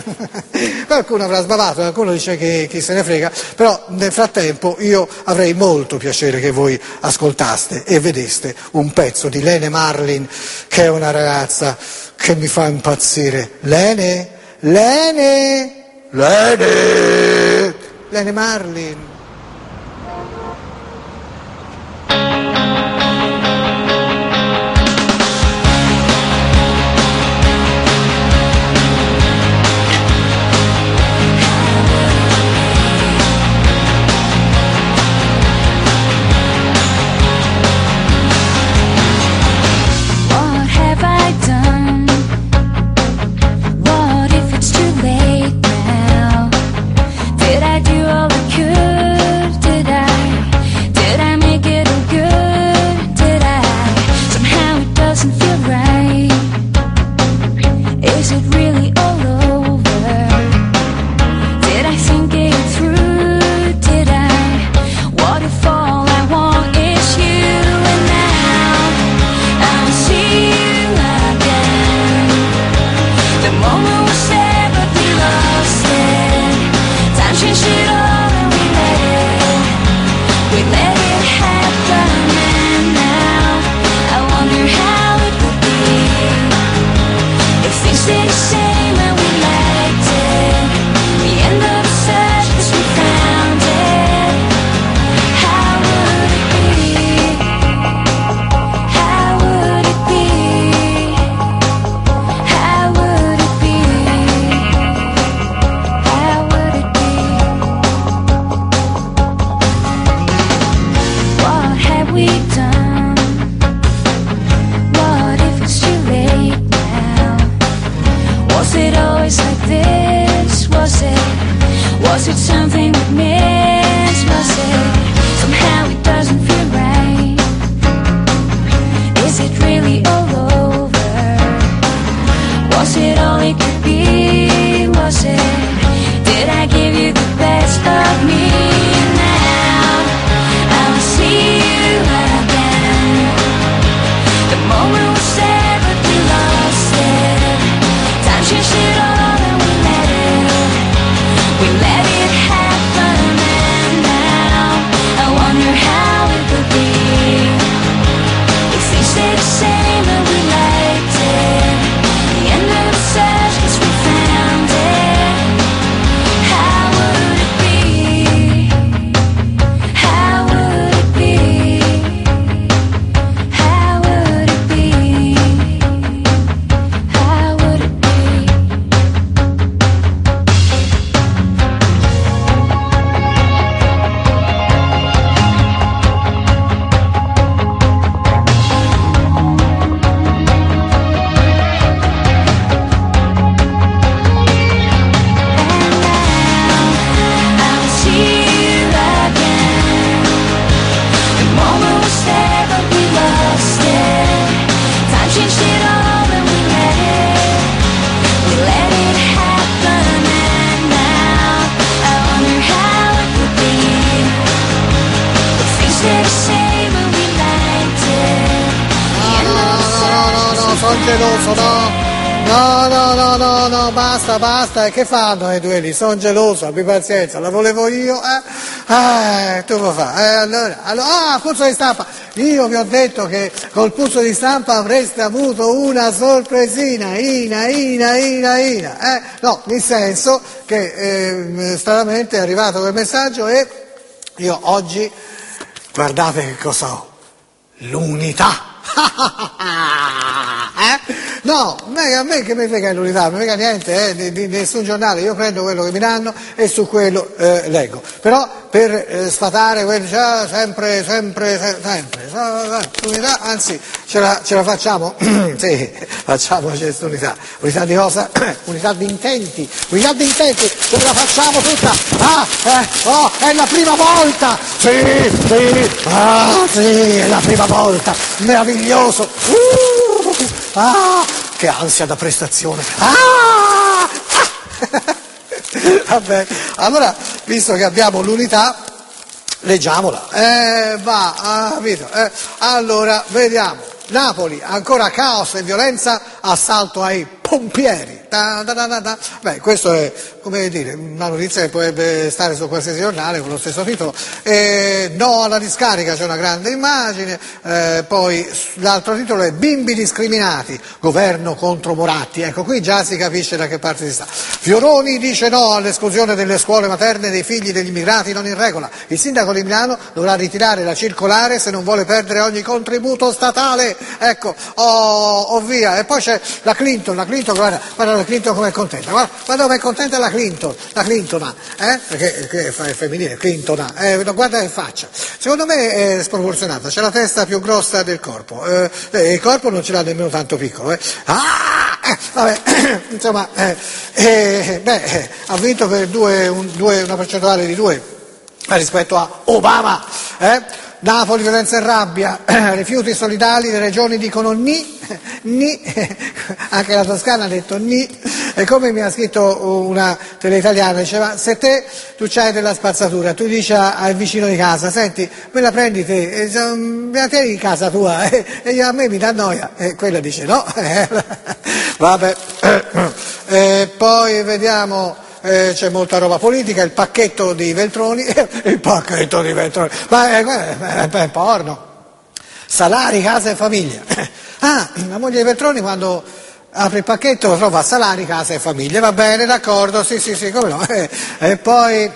qualcuno avrà sbavato, qualcuno dice che chi se ne frega, però nel frattempo io avrei molto piacere che voi ascoltaste e vedeste un pezzo di Lene Marlin, che è una ragazza che mi fa impazzire. Lene, Lene, Lene, Lene Marlin. What if it's too late now? Did I do all I could? changed it all and we let it, we let it happen. And now I wonder how it would be if things stayed the same and we liked it. No, no, no, no, no, sono geloso, no. No, no, no, no, no, basta, basta, e che fanno i due lì? Sono geloso, abbi pazienza, la volevo io, eh? Eh, tu lo fai, eh, allora, allora, ah, puzzo di stampa, io vi ho detto che col puzzo di stampa avreste avuto una sorpresina, ina, ina, ina, ina, eh? No, nel senso che, eh, stranamente è arrivato quel messaggio e io oggi, guardate che cosa ho, l'unità. eh? No, a me che mi frega l'unità, non mi frega niente eh, di, di nessun giornale, io prendo quello che mi danno e su quello eh, leggo. Però per eh, sfatare quello, cioè, sempre, sempre, se, sempre, l'unità, anzi ce la, ce la facciamo, sì, facciamo questa unità. Unità di cosa? Unità di intenti, unità di intenti, ce la facciamo tutta, ah, eh, oh, è la prima volta, sì, sì, ah, sì, è la prima volta, meraviglioso, uh, ah, che ansia da prestazione, ah, ah. Vabbè, allora, visto che abbiamo l'unità, leggiamola, eh, va, ah, capito, eh. Allora, vediamo, Napoli, ancora caos e violenza, assalto ai pompieri. Da, da, da, da. Beh, questo è, come dire, una notizia che potrebbe stare su qualsiasi giornale con lo stesso titolo. Eh, no alla discarica, c'è una grande immagine, eh, poi l'altro titolo è bimbi discriminati, governo contro Moratti. Ecco, qui già si capisce da che parte si sta. Fioroni dice no all'esclusione delle scuole materne dei figli degli immigrati non in regola. Il sindaco di Milano dovrà ritirare la circolare se non vuole perdere ogni contributo statale. Ecco, oh, oh via. E poi c'è la Clinton, la Clinton, guarda, guarda la Clinton come è contenta, guarda, guarda come è contenta la Clinton, la Clintona, eh? Perché è femminile, Clintona, eh, guarda che faccia. Secondo me è sproporzionata, c'è la testa più grossa del corpo, eh, il corpo non ce l'ha nemmeno tanto piccolo, eh. Ah, eh, vabbè, insomma, eh, eh, beh, eh, ha vinto per due, un, due, una percentuale di due rispetto a Obama, eh? Napoli, violenza e rabbia, rifiuti solidali, le regioni dicono ni, ni, anche la Toscana ha detto ni, e come mi ha scritto una teleitaliana, diceva, se te tu c'hai della spazzatura, tu dici al vicino di casa, senti, me la prendi te, me la tieni in casa tua, eh, e io, a me mi dà noia, e quella dice no, vabbè, e poi vediamo... Eh, c'è molta roba politica, il pacchetto di Veltroni, il pacchetto di Veltroni, ma è, è, è porno, salari, casa e famiglia. Ah, la moglie di Veltroni quando apre il pacchetto trova salari, casa e famiglia, va bene, d'accordo, sì, sì, sì, come no. Eh, e poi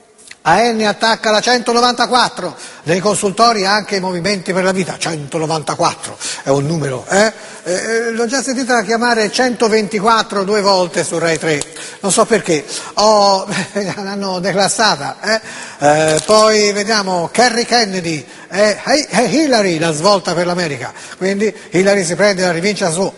A Eni attacca la centonovantaquattro, nei consultori anche i movimenti per la vita, centonovantaquattro è un numero, eh? Eh, l'ho già sentita chiamare centoventiquattro due volte su Rai tre, non so perché, oh, l'hanno declassata, eh? Eh, poi vediamo Kerry Kennedy, eh, eh, Hillary, la svolta per l'America, quindi Hillary si prende la rivincita su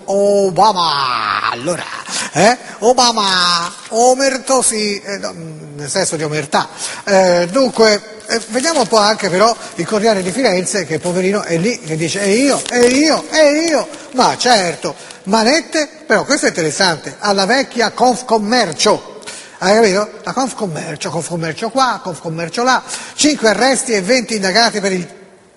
Obama, allora, eh? Obama, omertosi, eh, nel senso di omertà, eh, dunque, eh, vediamo un po' anche però il Corriere di Firenze, che poverino è lì, che dice, e io, e io, e io, ma certo, manette, però questo è interessante, alla vecchia Confcommercio, hai capito? La Confcommercio, Confcommercio qua, Confcommercio là, cinque arresti e venti indagati per il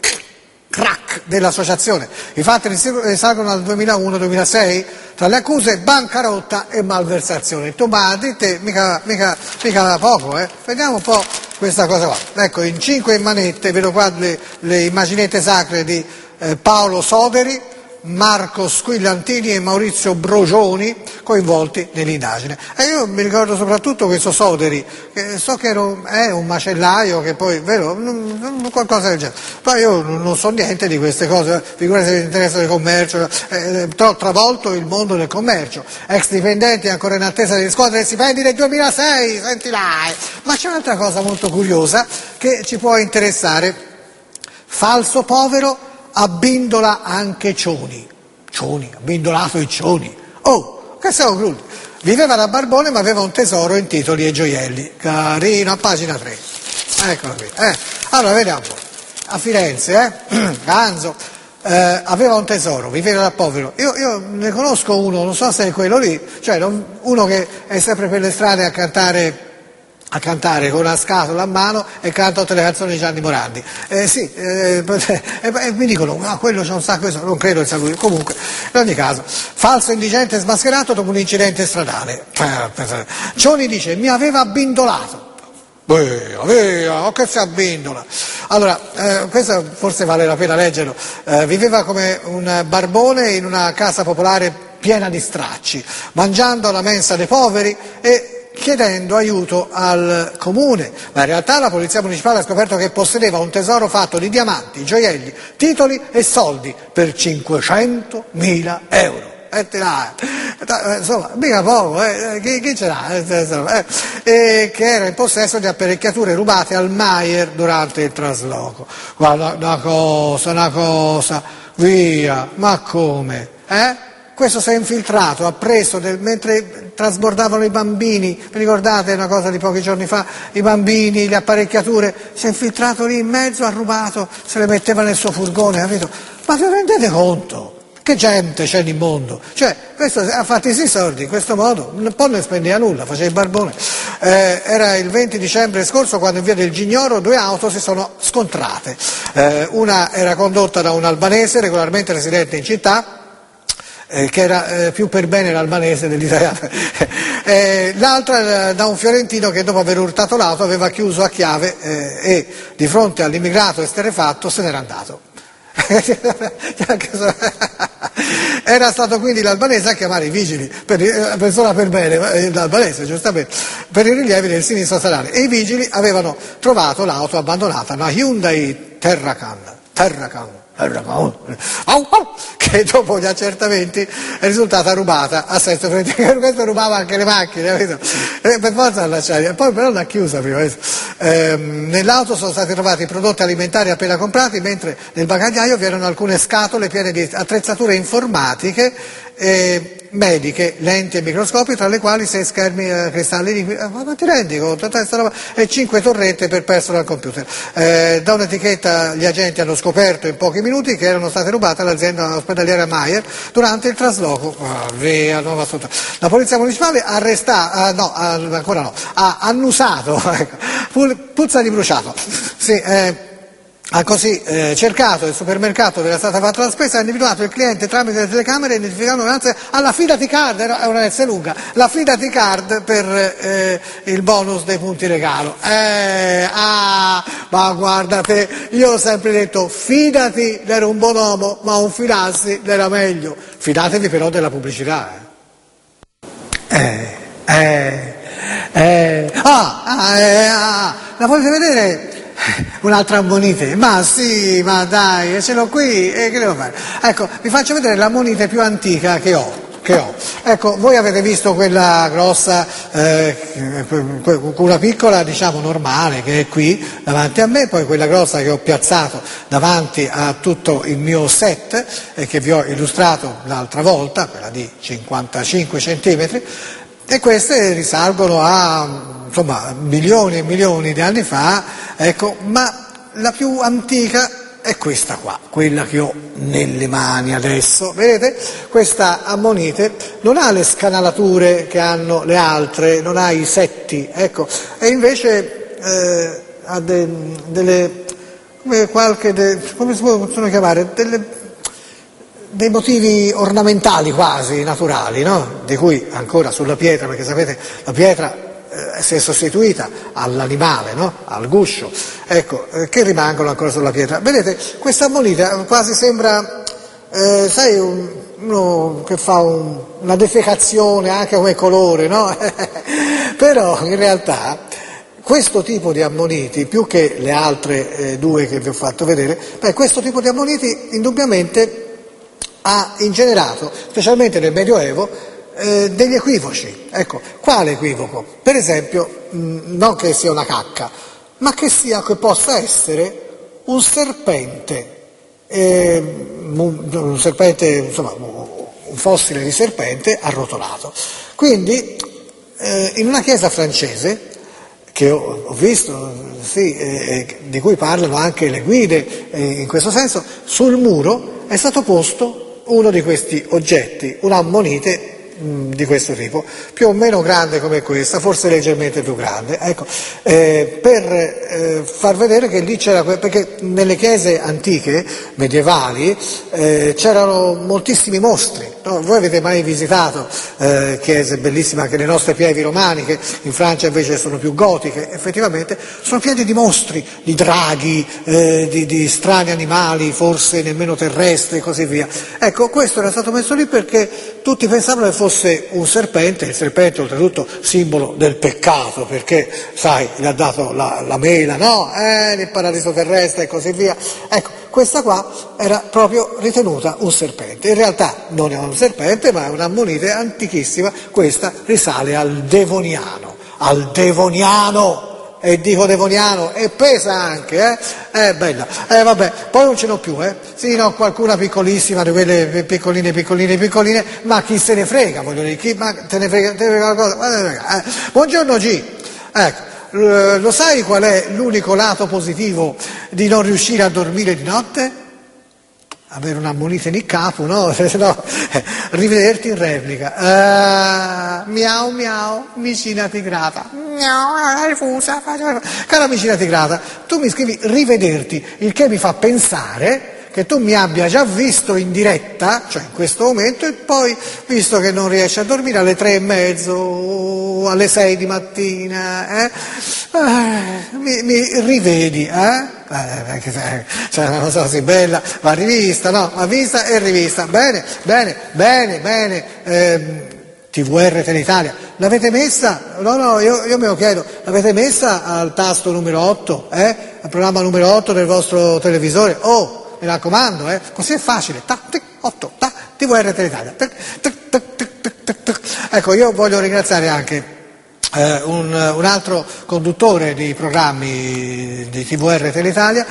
crack dell'associazione. I fatti risalgono al duemilauno duemilasei, tra le accuse bancarotta e malversazione. Tu, ma dite, mica, mica, mica poco, eh? Vediamo un po' questa cosa qua. Ecco, in cinque manette, vedo qua le, le immaginette sacre di eh, Paolo Soderi, Marco Squillantini e Maurizio Brogioni coinvolti nell'indagine. E io mi ricordo soprattutto questo Soderi, che so che ero, è un macellaio, che poi, vero, qualcosa del genere. Poi io non so niente di queste cose, figurati se mi interessa del commercio, eh, ho travolto il mondo del commercio. Ex dipendenti ancora in attesa di riscuotere i stipendi del duemilasei, senti là. Ma c'è un'altra cosa molto curiosa che ci può interessare. Falso povero abbindola anche Cioni. Cioni, abbindolato i Cioni. Oh, che siamo cruti. Viveva da barbone ma aveva un tesoro in titoli e gioielli. Carino, a pagina tre. Eccolo qui. Eh. Allora, vediamo un po'. A Firenze, eh? Ganzo. eh, aveva un tesoro, viveva da povero. Io, io ne conosco uno, non so se è quello lì, cioè non, uno che è sempre per le strade a cantare, a cantare con una scatola a mano e canta tutte le canzoni di Gianni Morandi. Eh, sì, eh, e, e mi dicono, ah, quello c'è un sacco, non credo che sia lui. Comunque, in ogni caso, falso indigente smascherato dopo un incidente stradale. Cioni dice, mi aveva abbindolato. Beh, aveva, che si abbindola. Allora, eh, questo forse vale la pena leggerlo. Eh, viveva come un barbone in una casa popolare piena di stracci, mangiando alla mensa dei poveri e chiedendo aiuto al comune, ma in realtà la polizia municipale ha scoperto che possedeva un tesoro fatto di diamanti, gioielli, titoli e soldi per cinquecentomila euro. E te là, insomma, mica poco, eh, chi, chi ce l'ha? Eh, eh, che era in possesso di apparecchiature rubate al Maier durante il trasloco. Guarda, una cosa, una cosa, via, ma come? Eh? Questo si è infiltrato, ha preso, del, mentre trasbordavano i bambini, vi ricordate una cosa di pochi giorni fa, i bambini, le apparecchiature, si è infiltrato lì in mezzo, ha rubato, se le metteva nel suo furgone, capito? Ma vi rendete conto? Che gente c'è nel mondo? Cioè, questo ha fatto i soldi in questo modo, un po' non spendeva nulla, faceva il barbone. Eh, era il venti dicembre scorso quando in via del Gignoro due auto si sono scontrate. Eh, una era condotta da un albanese regolarmente residente in città, Eh, che era eh, più per bene l'albanese dell'italiano, eh, l'altra eh, da un fiorentino che dopo aver urtato l'auto aveva chiuso a chiave eh, e di fronte all'immigrato esterefatto se n'era andato. Era stato quindi l'albanese a chiamare i vigili, per, eh, persona per bene, eh, l'albanese giustamente, per i rilievi del sinistro stradale, e i vigili avevano trovato l'auto abbandonata, una Hyundai Terracan, Terracan. che dopo gli accertamenti è risultata rubata a senso preventivo. Questo rubava anche le macchine, capito? Eh, per forza la lasciare, poi però l'ha chiusa prima. Eh, nell'auto sono stati trovati prodotti alimentari appena comprati, mentre nel bagagliaio vi erano alcune scatole piene di attrezzature informatiche e mediche, lenti e microscopi, tra le quali sei schermi eh, cristalli liquidi, eh, ma ti rendi conto? Roba, e cinque torrette per personal computer. Eh, da un'etichetta gli agenti hanno scoperto in pochi minuti che erano state rubate all'azienda ospedaliera Maier durante il trasloco. Oh, via, nuova struttura. La polizia municipale ha arrestato, uh, no, uh, ancora no, ha annusato, ecco, puzza di bruciato. Sì, eh, ha così eh, cercato il supermercato dove era stata fatta la spesa, ha individuato il cliente tramite le telecamere identificando grazie alla Fidati Card, era una S lunga, la Fidati Card per eh, il bonus dei punti regalo. Eh, ah, ma guarda te, io ho sempre detto fidati, era un buon uomo, ma un fidarsi era meglio. Fidatevi però della pubblicità. Eh, eh, eh, ah, ah, eh, ah, la volete vedere? Un'altra ammonite, ma sì, ma dai, ce l'ho qui, e che devo fare? Ecco, vi faccio vedere l'ammonite più antica che ho, che ho. Ecco, voi avete visto quella grossa, eh, una piccola, diciamo, normale, che è qui davanti a me, poi quella grossa che ho piazzato davanti a tutto il mio set e che vi ho illustrato l'altra volta, quella di cinquantacinque centimetri, e queste risalgono a insomma milioni e milioni di anni fa, ecco, ma la più antica è questa qua, quella che ho nelle mani adesso, vedete? Questa ammonite non ha le scanalature che hanno le altre, non ha i setti, ecco, e invece eh, ha de, delle, come qualche, de, come si possono chiamare, delle dei motivi ornamentali quasi naturali, no? Di cui ancora sulla pietra, perché sapete la pietra eh, si è sostituita all'animale, no? Al guscio, ecco, eh, che rimangono ancora sulla pietra. Vedete, questa ammonita quasi sembra, eh, sai, un, uno che fa un, una defecazione anche come colore, no? Però in realtà questo tipo di ammoniti, più che le altre eh, due che vi ho fatto vedere, beh, questo tipo di ammoniti indubbiamente ha ingenerato, specialmente nel Medioevo, eh, degli equivoci. Ecco, quale equivoco? Per esempio, mh, non che sia una cacca, ma che sia, che possa essere un serpente, eh, un, un serpente, insomma, un fossile di serpente arrotolato. Quindi, eh, in una chiesa francese, che ho, ho visto, sì, eh, di cui parlano anche le guide, eh, in questo senso, sul muro è stato posto uno di questi oggetti, un'ammonite di questo tipo, più o meno grande come questa, forse leggermente più grande, ecco, eh, per eh, far vedere che lì c'era, perché nelle chiese antiche, medievali, eh, c'erano moltissimi mostri, no? Voi avete mai visitato eh, chiese bellissime, anche le nostre Pievi romaniche, in Francia invece sono più gotiche, effettivamente sono piene di mostri, di draghi, eh, di, di strani animali, forse nemmeno terrestri e così via. Ecco, questo era stato messo lì perché tutti pensavano che fosse un serpente, il serpente oltretutto simbolo del peccato, perché sai, gli ha dato la, la mela, no? Eh, nel paradiso terrestre e così via. Ecco, questa qua era proprio ritenuta un serpente. In realtà non è un serpente, ma è un'ammonite antichissima, questa risale al Devoniano, al Devoniano! E dico devoniano, e pesa anche, eh? È bella. Eh vabbè, poi non ce l'ho più, eh? Sì, no, qualcuna piccolissima, di quelle piccoline, piccoline, piccoline, ma chi se ne frega, voglio dire, chi, ma te ne frega, te ne frega qualcosa? Eh. Buongiorno G, ecco, lo sai qual è l'unico lato positivo di non riuscire a dormire di notte? Avere un'ammonite in capo, no? No, rivederti in replica. Uh, miau miau, vicina tigrata. Miau, rifusa. Cara vicina tigrata, tu mi scrivi rivederti, il che mi fa pensare che tu mi abbia già visto in diretta, cioè in questo momento, e poi, visto che non riesci a dormire alle tre e mezzo, alle sei di mattina, eh, eh, mi, mi rivedi, eh? Eh, cioè una cosa così bella, va rivista, no? Va vista e rivista. Bene, bene, bene, bene. Ehm, T V R Telitalia, l'avete messa? No, no, io, io me lo chiedo, l'avete messa al tasto numero otto, eh? Al programma numero otto del vostro televisore? Oh! Mi raccomando, eh? Così è facile. Ta, tic, otto, ta, T V R Telitalia. Tic, tic, tic, tic, tic, tic. Ecco, io voglio ringraziare anche eh, un, un altro conduttore di programmi di T V R Telitalia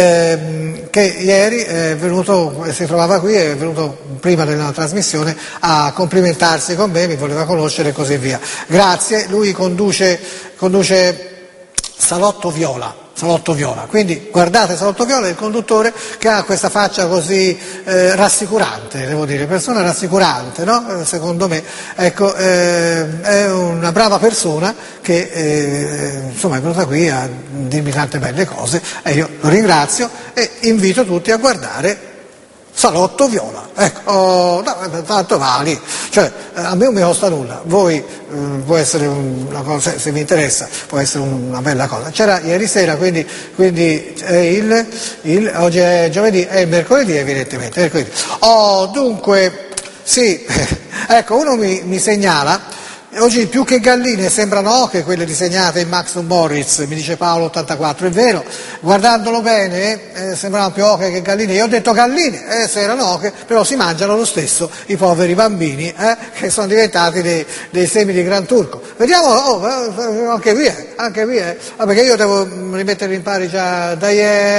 eh, che ieri è venuto, si trovava qui, è venuto prima della trasmissione a complimentarsi con me, mi voleva conoscere e così via. Grazie, lui conduce, conduce Salotto Viola. Salotto Viola, quindi guardate Salotto Viola, il conduttore che ha questa faccia così eh, rassicurante, devo dire, persona rassicurante, no? Secondo me, ecco, eh, è una brava persona che eh, insomma è venuta qui a dirmi tante belle cose e io lo ringrazio e invito tutti a guardare Salotto Viola, ecco, oh, no, tanto vali, cioè a me non mi costa nulla, voi eh, può essere una cosa, se, se vi interessa, può essere una bella cosa. C'era ieri sera, quindi, quindi è il, il, oggi è giovedì, è mercoledì evidentemente, mercoledì. Oh, dunque, sì, ecco, uno mi, mi segnala, oggi più che galline sembrano oche quelle disegnate in Max Moritz, mi dice Paolo ottantaquattro, è vero, guardandolo bene eh, sembrano più oche che galline, io ho detto galline, eh, se erano oche, però si mangiano lo stesso i poveri bambini eh, che sono diventati dei, dei semi di Gran Turco. Vediamo, oh, anche qui, anche qui, eh. ah, perché io devo rimettere in pari già da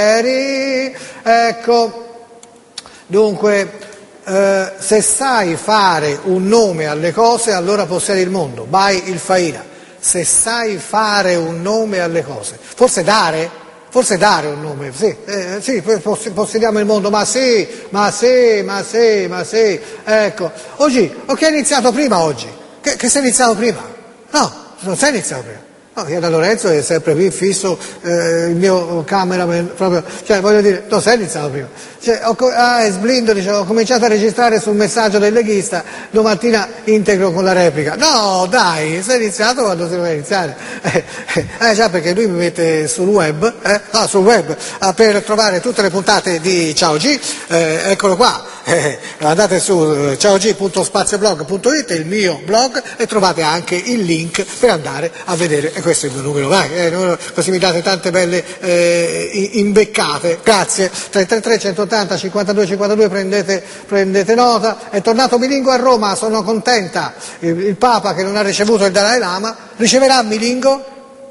ieri, ecco, dunque... Uh, se sai fare un nome alle cose, allora possiedi il mondo. By il Faina. Se sai fare un nome alle cose, forse dare, forse dare un nome, sì, eh, sì, possediamo il mondo, ma sì, ma sì, ma sì, ma sì. Ecco, oggi, o che hai iniziato prima oggi? Che, che sei iniziato prima? No, non sei iniziato prima. No, io da Lorenzo è sempre qui fisso, eh, il mio cameraman proprio, cioè voglio dire, non sei iniziato prima. Cioè, ho, ah, è sblindo, dicevo, ho cominciato a registrare sul messaggio del leghista, domattina integro con la replica. No, dai, sei iniziato quando si doveva iniziare. Eh, eh già, perché lui mi mette sul web, eh, no, sul web, ah, per trovare tutte le puntate di Ciao G, eh, eccolo qua. Eh, andate su ciaog punto spazioblog punto it, il mio blog, e trovate anche il link per andare a vedere, e questo è il mio numero, vai, eh, numero, così mi date tante belle eh, imbeccate, grazie. tre tre tre centottanta cinquantadue cinquantadue, prendete, prendete nota. È tornato Milingo a Roma, sono contenta, il, il Papa che non ha ricevuto il Dalai Lama riceverà Milingo.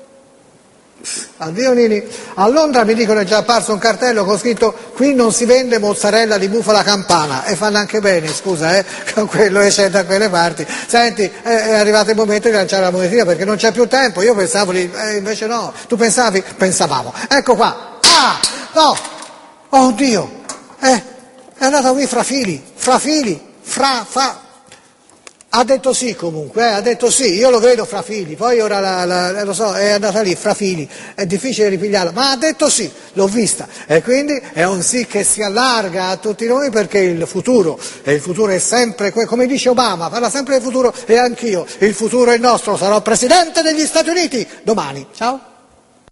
Addio Nini. A Londra mi dicono è già apparso un cartello con scritto qui non si vende mozzarella di bufala campana, e fanno anche bene, scusa, eh, con quello che c'è da quelle parti. Senti, è arrivato il momento di lanciare la monetina perché non c'è più tempo, io pensavo di, eh, invece no, tu pensavi? Pensavamo. Ecco qua. Ah! No! Oh Dio! Eh! è andata qui fra fili, fra fili, fra, fa. Ha detto sì comunque, eh, ha detto sì, io lo vedo fra fili, poi ora la, la, lo so, è andata lì fra fili, è difficile ripigliarla, ma ha detto sì, l'ho vista e quindi è un sì che si allarga a tutti noi perché il futuro, e il futuro è sempre, come dice Obama, parla sempre del futuro e anch'io, il futuro è nostro, sarò Presidente degli Stati Uniti domani, ciao.